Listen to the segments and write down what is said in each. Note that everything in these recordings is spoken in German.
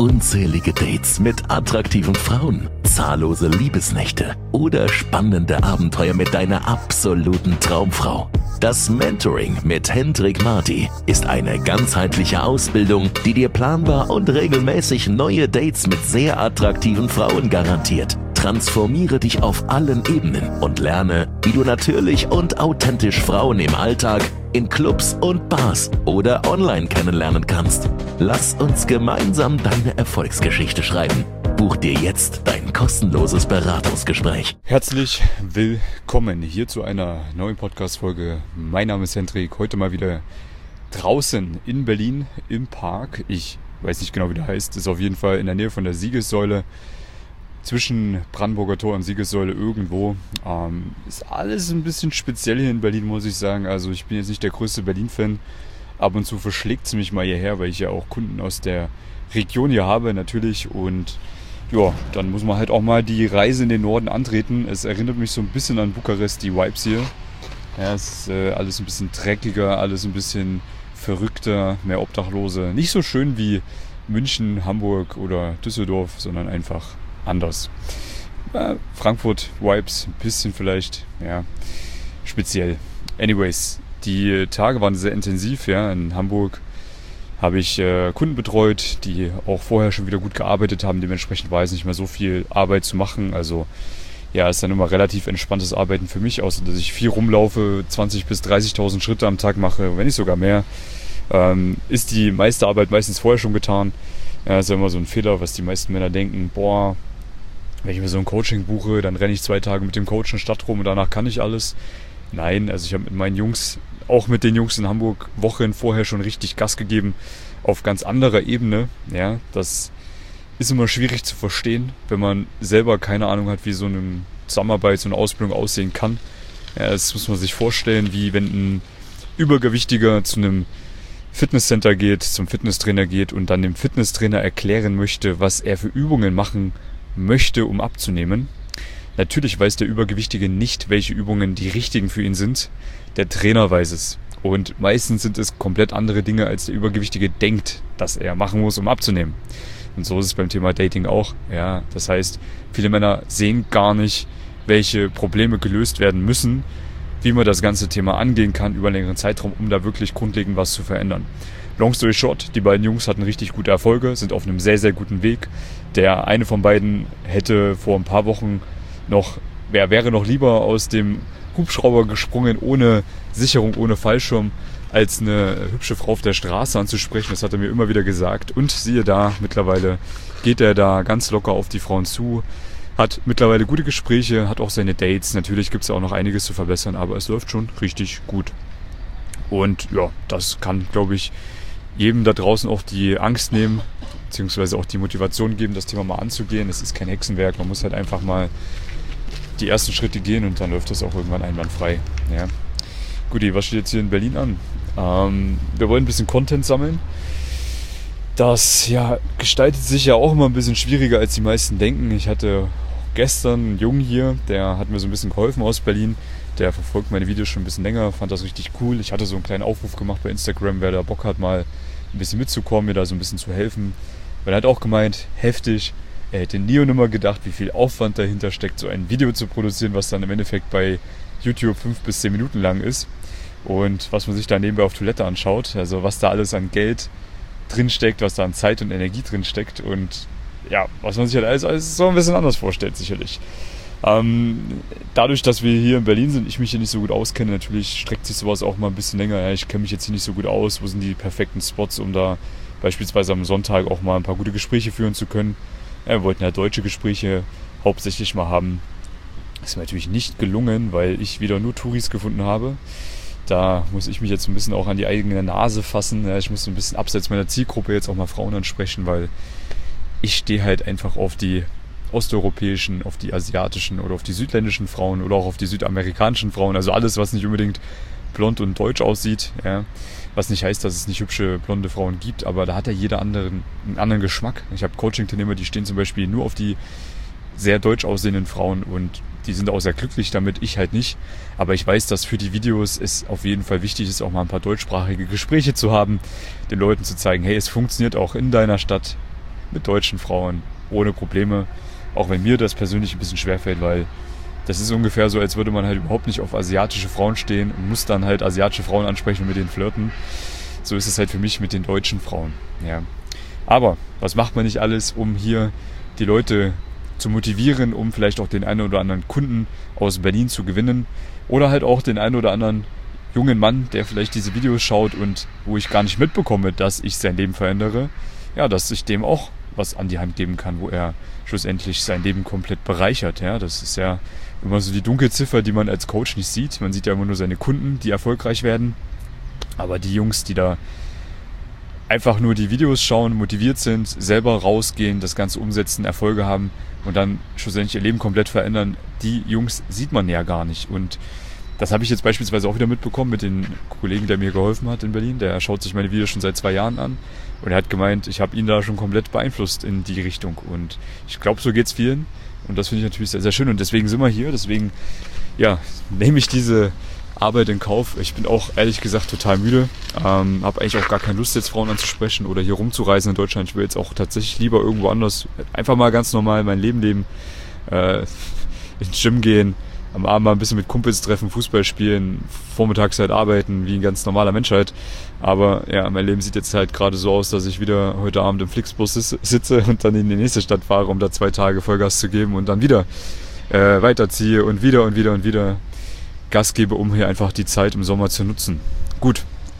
unzählige Dates mit attraktiven Frauen, zahllose Liebesnächte oder spannende Abenteuer mit deiner absoluten Traumfrau. Das Mentoring mit Hendrik Marty ist eine ganzheitliche Ausbildung, die dir planbar und regelmäßig neue Dates mit sehr attraktiven Frauen garantiert. Transformiere dich auf allen Ebenen und lerne, wie du natürlich und authentisch Frauen im Alltag, in Clubs und Bars oder online kennenlernen kannst. Lass uns gemeinsam deine Erfolgsgeschichte schreiben. Buch dir jetzt dein kostenloses Beratungsgespräch. Herzlich willkommen hier zu einer neuen Podcast-Folge. Mein Name ist Hendrik, heute mal wieder draußen in Berlin im Park. Ich weiß nicht genau, wie der heißt, ist auf jeden Fall in der Nähe von der Siegessäule. Zwischen Brandenburger Tor und Siegessäule irgendwo. Ist alles ein bisschen speziell hier in Berlin, muss ich sagen. Also ich bin jetzt nicht der größte Berlin-Fan. Ab und zu verschlägt es mich mal hierher, weil ich ja auch Kunden aus der Region hier habe natürlich. Und ja, dann muss man halt auch mal die Reise in den Norden antreten. Es erinnert mich so ein bisschen an Bukarest, die Vibes hier. Ja, es ist alles ein bisschen dreckiger, alles ein bisschen verrückter, mehr Obdachlose. Nicht so schön wie München, Hamburg oder Düsseldorf, sondern einfach anders. Frankfurt Vibes, ein bisschen vielleicht, ja, speziell. Anyways, die Tage waren sehr intensiv, ja. In Hamburg habe ich Kunden betreut, die auch vorher schon wieder gut gearbeitet haben. Dementsprechend war es nicht mehr so viel Arbeit zu machen. Also ja, ist dann immer relativ entspanntes Arbeiten für mich, außer dass ich viel rumlaufe, 20.000 bis 30.000 Schritte am Tag mache, wenn nicht sogar mehr. Ist die meiste Arbeit meistens vorher schon getan. Ja, ist ja immer so ein Fehler, was die meisten Männer denken, boah, wenn ich mir so ein Coaching buche, dann renne ich 2 Tage mit dem Coach in der Stadt rum und danach kann ich alles. Nein, also ich habe mit meinen Jungs, auch mit den Jungs in Hamburg, Wochen vorher schon richtig Gas gegeben, auf ganz anderer Ebene. Ja, das ist immer schwierig zu verstehen, wenn man selber keine Ahnung hat, wie so eine Zusammenarbeit, so eine Ausbildung aussehen kann. Ja, das muss man sich vorstellen, wie wenn ein Übergewichtiger zu einem Fitnesscenter geht, zum Fitnesstrainer geht und dann dem Fitnesstrainer erklären möchte, was er für Übungen machen möchte, um abzunehmen. Natürlich weiß der Übergewichtige nicht, welche Übungen die richtigen für ihn sind. Der Trainer weiß es. Und meistens sind es komplett andere Dinge, als der Übergewichtige denkt, dass er machen muss, um abzunehmen. Und so ist es beim Thema Dating auch. Ja, das heißt, viele Männer sehen gar nicht, welche Probleme gelöst werden müssen, wie man das ganze Thema angehen kann über einen längeren Zeitraum, um da wirklich grundlegend was zu verändern. Long story short, die beiden Jungs hatten richtig gute Erfolge, sind auf einem sehr, sehr guten Weg. Der eine von beiden hätte vor ein paar Wochen wäre noch lieber aus dem Hubschrauber gesprungen, ohne Sicherung, ohne Fallschirm, als eine hübsche Frau auf der Straße anzusprechen. Das hat er mir immer wieder gesagt. Und siehe da, mittlerweile geht er da ganz locker auf die Frauen zu, hat mittlerweile gute Gespräche, hat auch seine Dates. Natürlich gibt es auch noch einiges zu verbessern, aber es läuft schon richtig gut. Und ja, das kann, glaube ich, jedem da draußen auch die Angst nehmen, beziehungsweise auch die Motivation geben, das Thema mal anzugehen. Es ist kein Hexenwerk, man muss halt einfach mal die ersten Schritte gehen und dann läuft das auch irgendwann einwandfrei. Ja. Guti, was steht jetzt hier in Berlin an? Wir wollen ein bisschen Content sammeln. Das ja, gestaltet sich ja auch immer ein bisschen schwieriger, als die meisten denken. Ich hatte gestern einen Jungen hier, der hat mir so ein bisschen geholfen aus Berlin. Der verfolgt meine Videos schon ein bisschen länger, fand das richtig cool. Ich hatte so einen kleinen Aufruf gemacht bei Instagram, wer da Bock hat, mal ein bisschen mitzukommen, mir da so ein bisschen zu helfen. Weil er hat auch gemeint, heftig, er hätte nie und nimmer gedacht, wie viel Aufwand dahinter steckt, so ein Video zu produzieren, was dann im Endeffekt bei YouTube 5 bis 10 Minuten lang ist. Und was man sich da nebenbei auf Toilette anschaut, also was da alles an Geld drinsteckt, was da an Zeit und Energie drinsteckt und ja, was man sich halt alles so ein bisschen anders vorstellt, sicherlich. Dadurch, dass wir hier in Berlin sind, ich mich hier nicht so gut auskenne, natürlich streckt sich sowas auch mal ein bisschen länger. Ja, ich kenne mich jetzt hier nicht so gut aus, wo sind die perfekten Spots, um da beispielsweise am Sonntag auch mal ein paar gute Gespräche führen zu können. Ja, wir wollten ja deutsche Gespräche hauptsächlich mal haben. Das ist mir natürlich nicht gelungen, weil ich wieder nur Touris gefunden habe. Da muss ich mich jetzt ein bisschen auch an die eigene Nase fassen. Ja, ich muss so ein bisschen abseits meiner Zielgruppe jetzt auch mal Frauen ansprechen, weil ich stehe halt einfach auf die osteuropäischen, auf die asiatischen oder auf die südländischen Frauen oder auch auf die südamerikanischen Frauen. Also alles, was nicht unbedingt blond und deutsch aussieht. Ja. Was nicht heißt, dass es nicht hübsche blonde Frauen gibt, aber da hat ja jeder einen anderen Geschmack. Ich habe Coaching-Teilnehmer, die stehen zum Beispiel nur auf die sehr deutsch aussehenden Frauen und die sind auch sehr glücklich damit, ich halt nicht. Aber ich weiß, dass für die Videos es auf jeden Fall wichtig ist, auch mal ein paar deutschsprachige Gespräche zu haben, den Leuten zu zeigen, hey, es funktioniert auch in deiner Stadt mit deutschen Frauen ohne Probleme. Auch wenn mir das persönlich ein bisschen schwerfällt, weil das ist ungefähr so, als würde man halt überhaupt nicht auf asiatische Frauen stehen und muss dann halt asiatische Frauen ansprechen und mit denen flirten. So ist es halt für mich mit den deutschen Frauen. Ja. Aber was macht man nicht alles, um hier die Leute zu motivieren, um vielleicht auch den einen oder anderen Kunden aus Berlin zu gewinnen oder halt auch den einen oder anderen jungen Mann, der vielleicht diese Videos schaut und wo ich gar nicht mitbekomme, dass ich sein Leben verändere, ja, dass ich dem auch was an die Hand geben kann, wo er schlussendlich sein Leben komplett bereichert. Ja, das ist ja immer so die Dunkelziffer, die man als Coach nicht sieht. Man sieht ja immer nur seine Kunden, die erfolgreich werden. Aber die Jungs, die da einfach nur die Videos schauen, motiviert sind, selber rausgehen, das Ganze umsetzen, Erfolge haben und dann schlussendlich ihr Leben komplett verändern, die Jungs sieht man ja gar nicht. Und das habe ich jetzt beispielsweise auch wieder mitbekommen mit den Kollegen, der mir geholfen hat in Berlin. Der schaut sich meine Videos schon seit 2 Jahren an und er hat gemeint, ich habe ihn da schon komplett beeinflusst in die Richtung. Und ich glaube, so geht's vielen und das finde ich natürlich sehr, sehr schön und deswegen sind wir hier. Deswegen nehme ich diese Arbeit in Kauf. Ich bin auch ehrlich gesagt total müde. Habe eigentlich auch gar keine Lust, jetzt Frauen anzusprechen oder hier rumzureisen in Deutschland. Ich will jetzt auch tatsächlich lieber irgendwo anders einfach mal ganz normal mein Leben leben, ins Gym gehen, am Abend mal ein bisschen mit Kumpels treffen, Fußball spielen, vormittags halt arbeiten, wie ein ganz normaler Mensch halt. Aber ja, mein Leben sieht jetzt halt gerade so aus, dass ich wieder heute Abend im Flixbus sitze und dann in die nächste Stadt fahre, um da 2 Tage Vollgas zu geben und dann wieder weiterziehe und wieder Gas gebe, um hier einfach die Zeit im Sommer zu nutzen. Gut,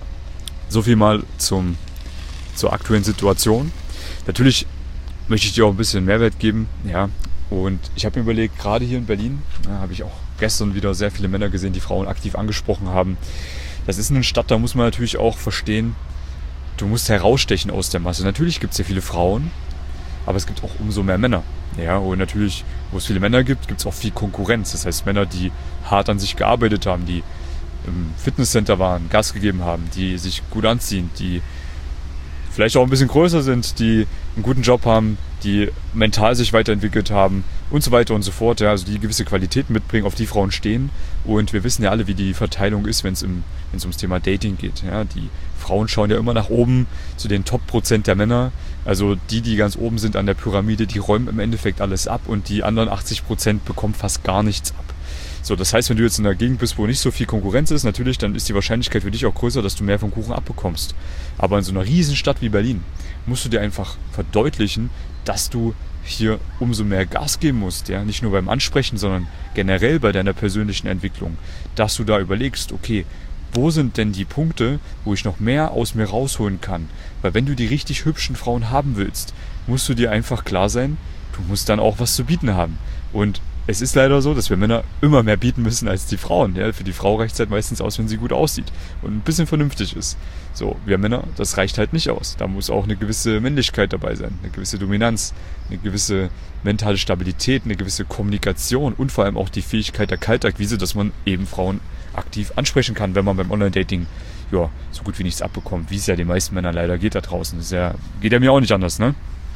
so viel mal zur aktuellen Situation. Natürlich möchte ich dir auch ein bisschen Mehrwert geben, ja. Und ich habe mir überlegt, gerade hier in Berlin, habe ich auch gestern wieder sehr viele Männer gesehen, die Frauen aktiv angesprochen haben. Das ist eine Stadt, da muss man natürlich auch verstehen, du musst herausstechen aus der Masse. Natürlich gibt es sehr viele Frauen, aber es gibt auch umso mehr Männer. Ja, und natürlich, wo es viele Männer gibt, gibt es auch viel Konkurrenz. Das heißt, Männer, die hart an sich gearbeitet haben, die im Fitnesscenter waren, Gas gegeben haben, die sich gut anziehen, die vielleicht auch ein bisschen größer sind, die einen guten Job haben, die mental sich weiterentwickelt haben und so weiter und so fort. Ja, also die gewisse Qualitäten mitbringen, auf die Frauen stehen. Und wir wissen ja alle, wie die Verteilung ist, wenn es ums Thema Dating geht. Ja, die Frauen schauen ja immer nach oben zu den Top% der Männer. Also die ganz oben sind an der Pyramide, die räumen im Endeffekt alles ab und die anderen 80% bekommen fast gar nichts ab. So, das heißt, wenn du jetzt in einer Gegend bist, wo nicht so viel Konkurrenz ist, natürlich, dann ist die Wahrscheinlichkeit für dich auch größer, dass du mehr vom Kuchen abbekommst. Aber in so einer Riesenstadt wie Berlin musst du dir einfach verdeutlichen, dass du hier umso mehr Gas geben musst, ja, nicht nur beim Ansprechen, sondern generell bei deiner persönlichen Entwicklung, dass du da überlegst, okay, wo sind denn die Punkte, wo ich noch mehr aus mir rausholen kann? Weil wenn du die richtig hübschen Frauen haben willst, musst du dir einfach klar sein, du musst dann auch was zu bieten haben. Und es ist leider so, dass wir Männer immer mehr bieten müssen als die Frauen. Ja, für die Frau reicht es halt meistens aus, wenn sie gut aussieht und ein bisschen vernünftig ist. So, wir Männer, das reicht halt nicht aus. Da muss auch eine gewisse Männlichkeit dabei sein, eine gewisse Dominanz, eine gewisse mentale Stabilität, eine gewisse Kommunikation und vor allem auch die Fähigkeit der Kaltakquise, dass man eben Frauen aktiv ansprechen kann, wenn man beim Online-Dating so gut wie nichts abbekommt, wie es ja den meisten Männern leider geht da draußen. Das geht ja mir auch nicht anders, ne?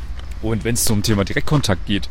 Und wenn es zum Thema Direktkontakt geht,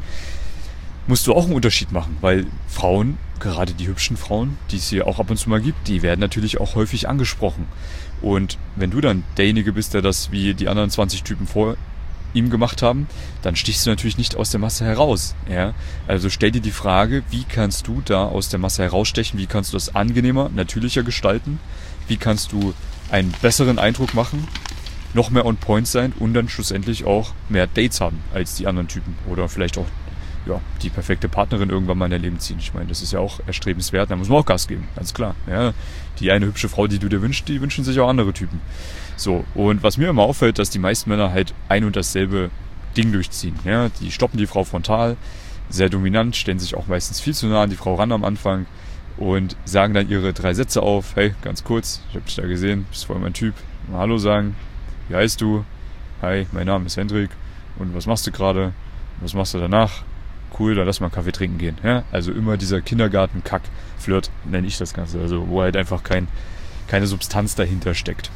musst du auch einen Unterschied machen, weil Frauen, gerade die hübschen Frauen, die es hier auch ab und zu mal gibt, die werden natürlich auch häufig angesprochen. Und wenn du dann derjenige bist, der das wie die anderen 20 Typen vor ihm gemacht haben, dann stichst du natürlich nicht aus der Masse heraus. Ja? Also stell dir die Frage, wie kannst du da aus der Masse herausstechen, wie kannst du das angenehmer, natürlicher gestalten, wie kannst du einen besseren Eindruck machen, noch mehr on point sein und dann schlussendlich auch mehr Dates haben als die anderen Typen oder vielleicht auch die perfekte Partnerin irgendwann mal in dein Leben ziehen. Ich meine, das ist ja auch erstrebenswert, da muss man auch Gas geben, ganz klar. Ja, die eine hübsche Frau, die du dir wünschst, die wünschen sich auch andere Typen. So, und was mir immer auffällt, dass die meisten Männer halt ein und dasselbe Ding durchziehen. Ja, die stoppen die Frau frontal, sehr dominant, stellen sich auch meistens viel zu nah an die Frau ran am Anfang und sagen dann ihre 3 Sätze auf. Hey, ganz kurz, ich hab dich da gesehen, bist voll mein Typ. Mal Hallo sagen. Wie heißt du? Hi, mein Name ist Hendrik. Und was machst du gerade? Was machst du danach? Cool, dann lass mal einen Kaffee trinken gehen. Ja? Also immer dieser Kindergarten-Kack-Flirt, nenne ich das Ganze. Also wo halt einfach keine Substanz dahinter steckt.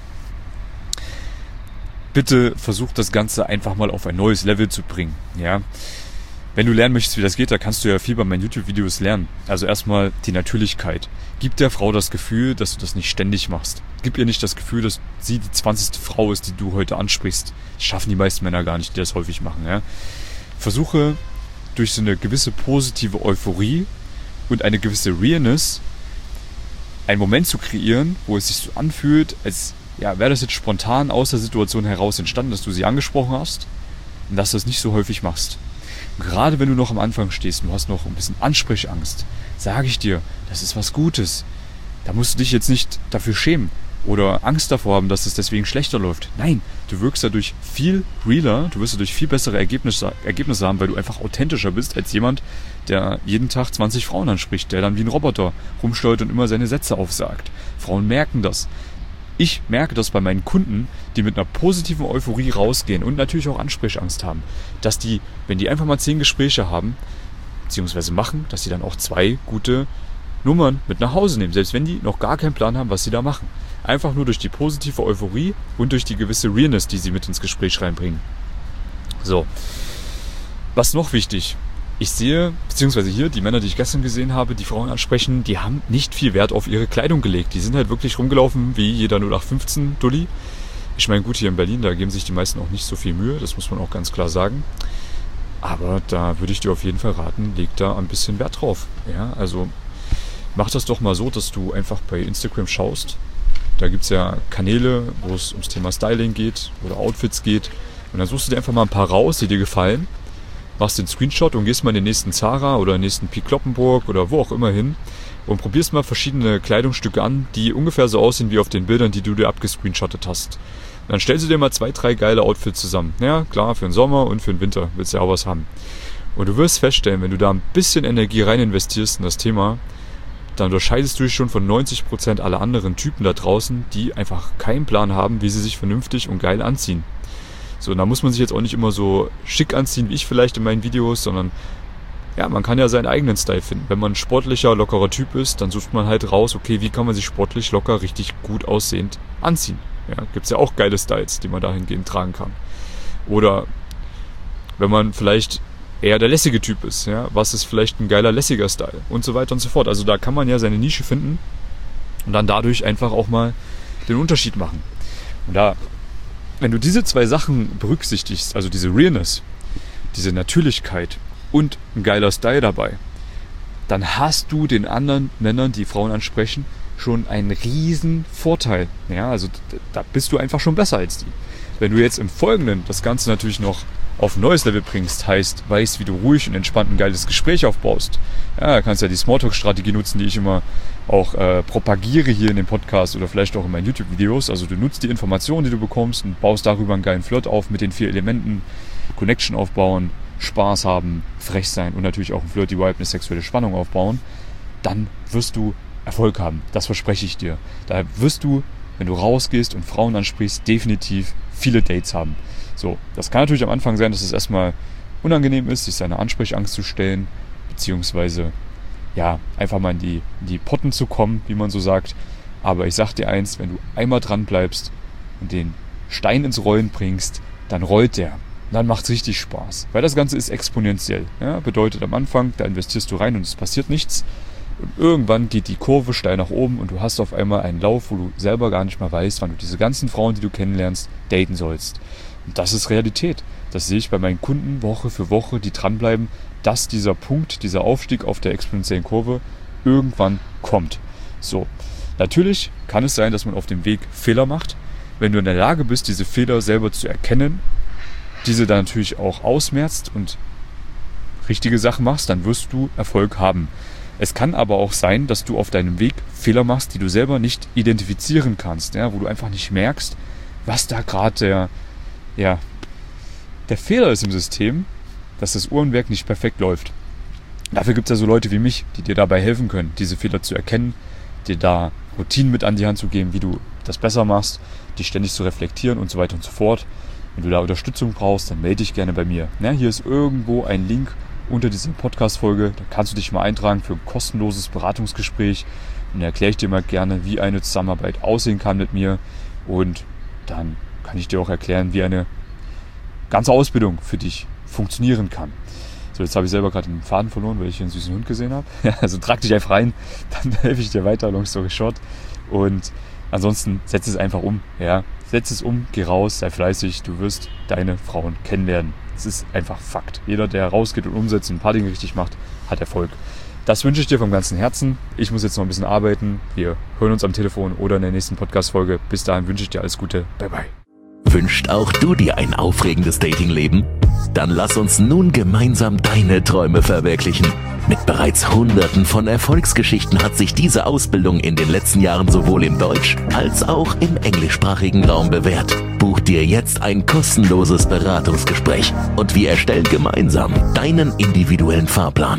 Bitte versucht das Ganze einfach mal auf ein neues Level zu bringen. Ja? Wenn du lernen möchtest, wie das geht, da kannst du ja viel bei meinen YouTube-Videos lernen. Also erstmal die Natürlichkeit. Gib der Frau das Gefühl, dass du das nicht ständig machst. Gib ihr nicht das Gefühl, dass sie die 20. Frau ist, die du heute ansprichst. Das schaffen die meisten Männer gar nicht, die das häufig machen. Ja? Versuche durch so eine gewisse positive Euphorie und eine gewisse Realness einen Moment zu kreieren, wo es sich so anfühlt, als wäre das jetzt spontan aus der Situation heraus entstanden, dass du sie angesprochen hast und dass du das nicht so häufig machst. Gerade wenn du noch am Anfang stehst und du hast noch ein bisschen Ansprechangst, sage ich dir, das ist was Gutes. Da musst du dich jetzt nicht dafür schämen oder Angst davor haben, dass es deswegen schlechter läuft. Nein, du wirkst dadurch viel realer, du wirst dadurch viel bessere Ergebnisse haben, weil du einfach authentischer bist als jemand, der jeden Tag 20 Frauen anspricht, der dann wie ein Roboter rumsteuert und immer seine Sätze aufsagt. Frauen merken das. Ich merke das bei meinen Kunden, die mit einer positiven Euphorie rausgehen und natürlich auch Ansprechangst haben, dass die, wenn die einfach mal 10 Gespräche haben, beziehungsweise machen, dass sie dann auch 2 gute Nummern mit nach Hause nehmen, selbst wenn die noch gar keinen Plan haben, was sie da machen. Einfach nur durch die positive Euphorie und durch die gewisse Realness, die sie mit ins Gespräch reinbringen. So, was noch wichtig? Ich sehe, beziehungsweise hier, die Männer, die ich gestern gesehen habe, die Frauen ansprechen, die haben nicht viel Wert auf ihre Kleidung gelegt. Die sind halt wirklich rumgelaufen wie jeder 0815 Dulli. Ich meine, gut, hier in Berlin, da geben sich die meisten auch nicht so viel Mühe, das muss man auch ganz klar sagen. Aber da würde ich dir auf jeden Fall raten, leg da ein bisschen Wert drauf. Ja, also mach das doch mal so, dass du einfach bei Instagram schaust. Da gibt es ja Kanäle, wo es ums Thema Styling geht oder Outfits geht. Und dann suchst du dir einfach mal ein paar raus, die dir gefallen. Machst den Screenshot und gehst mal in den nächsten Zara oder den nächsten Pi Kloppenburg oder wo auch immer hin und probierst mal verschiedene Kleidungsstücke an, die ungefähr so aussehen wie auf den Bildern, die du dir abgescreenshottet hast. Und dann stellst du dir mal 2, 3 geile Outfits zusammen. Ja, klar, für den Sommer und für den Winter willst du ja auch was haben. Und du wirst feststellen, wenn du da ein bisschen Energie rein investierst in das Thema, dann unterscheidest du dich schon von 90% aller anderen Typen da draußen, die einfach keinen Plan haben, wie sie sich vernünftig und geil anziehen. So, und da muss man sich jetzt auch nicht immer so schick anziehen, wie ich vielleicht in meinen Videos, sondern ja, man kann ja seinen eigenen Style finden. Wenn man ein sportlicher, lockerer Typ ist, dann sucht man halt raus, okay, wie kann man sich sportlich, locker, richtig gut aussehend anziehen. Ja, gibt's ja auch geile Styles, die man dahingehend tragen kann. Oder wenn man vielleicht eher der lässige Typ ist, ja, was ist vielleicht ein geiler, lässiger Style und so weiter und so fort. Also da kann man ja seine Nische finden und dann dadurch einfach auch mal den Unterschied machen. Und da, wenn du diese 2 Sachen berücksichtigst, also diese Realness, diese Natürlichkeit und ein geiler Style dabei, dann hast du den anderen Männern, die Frauen ansprechen, schon einen riesen Vorteil. Ja, also da bist du einfach schon besser als die. Wenn du jetzt im Folgenden das Ganze natürlich noch auf ein neues Level bringst, heißt, weißt, wie du ruhig und entspannt ein geiles Gespräch aufbaust. Ja, kannst ja die Smalltalk-Strategie nutzen, die ich immer auch propagiere hier in dem Podcast oder vielleicht auch in meinen YouTube-Videos. Also du nutzt die Informationen, die du bekommst und baust darüber einen geilen Flirt auf mit den 4 Elementen. Connection aufbauen, Spaß haben, frech sein und natürlich auch ein Flirty Vibe, eine sexuelle Spannung aufbauen. Dann wirst du Erfolg haben. Das verspreche ich dir. Da wirst du, wenn du rausgehst und Frauen ansprichst, definitiv viele Dates haben. So, das kann natürlich am Anfang sein, dass es erstmal unangenehm ist, sich seiner Ansprechangst zu stellen, beziehungsweise ja, einfach mal in die Potten zu kommen, wie man so sagt. Aber ich sag dir eins, wenn du einmal dran bleibst und den Stein ins Rollen bringst, dann rollt der. Dann macht es richtig Spaß. Weil das Ganze ist exponentiell. Ja? Bedeutet am Anfang, da investierst du rein und es passiert nichts. Und irgendwann geht die Kurve steil nach oben und du hast auf einmal einen Lauf, wo du selber gar nicht mehr weißt, wann du diese ganzen Frauen, die du kennenlernst, daten sollst. Und das ist Realität. Das sehe ich bei meinen Kunden Woche für Woche, die dranbleiben, dass dieser Punkt, dieser Aufstieg auf der exponentiellen Kurve irgendwann kommt. So, natürlich kann es sein, dass man auf dem Weg Fehler macht. Wenn du in der Lage bist, diese Fehler selber zu erkennen, diese dann natürlich auch ausmerzt und richtige Sachen machst, dann wirst du Erfolg haben. Es kann aber auch sein, dass du auf deinem Weg Fehler machst, die du selber nicht identifizieren kannst, ja, wo du einfach nicht merkst, was da gerade der Fehler ist im System, dass das Uhrenwerk nicht perfekt läuft. Dafür gibt es ja so Leute wie mich, die dir dabei helfen können, diese Fehler zu erkennen, dir da Routinen mit an die Hand zu geben, wie du das besser machst, die ständig zu reflektieren und so weiter und so fort. Wenn du da Unterstützung brauchst, dann melde dich gerne bei mir. Ja, hier ist irgendwo ein Link unter dieser Podcast-Folge, da kannst du dich mal eintragen für ein kostenloses Beratungsgespräch und dann erkläre ich dir mal gerne, wie eine Zusammenarbeit aussehen kann mit mir und dann kann ich dir auch erklären, wie eine ganze Ausbildung für dich funktionieren kann. So, jetzt habe ich selber gerade den Faden verloren, weil ich hier einen süßen Hund gesehen habe. Ja, also trag dich einfach rein, dann helfe ich dir weiter, long story short. Und ansonsten setz es einfach um. Ja. Setz es um, geh raus, sei fleißig, du wirst deine Frauen kennenlernen. Das ist einfach Fakt. Jeder, der rausgeht und umsetzt und ein paar Dinge richtig macht, hat Erfolg. Das wünsche ich dir vom ganzen Herzen. Ich muss jetzt noch ein bisschen arbeiten. Wir hören uns am Telefon oder in der nächsten Podcast-Folge. Bis dahin wünsche ich dir alles Gute. Bye, bye. Wünscht auch du dir ein aufregendes Datingleben? Dann lass uns nun gemeinsam deine Träume verwirklichen. Mit bereits Hunderten von Erfolgsgeschichten hat sich diese Ausbildung in den letzten Jahren sowohl im Deutsch- als auch im englischsprachigen Raum bewährt. Buch dir jetzt ein kostenloses Beratungsgespräch und wir erstellen gemeinsam deinen individuellen Fahrplan.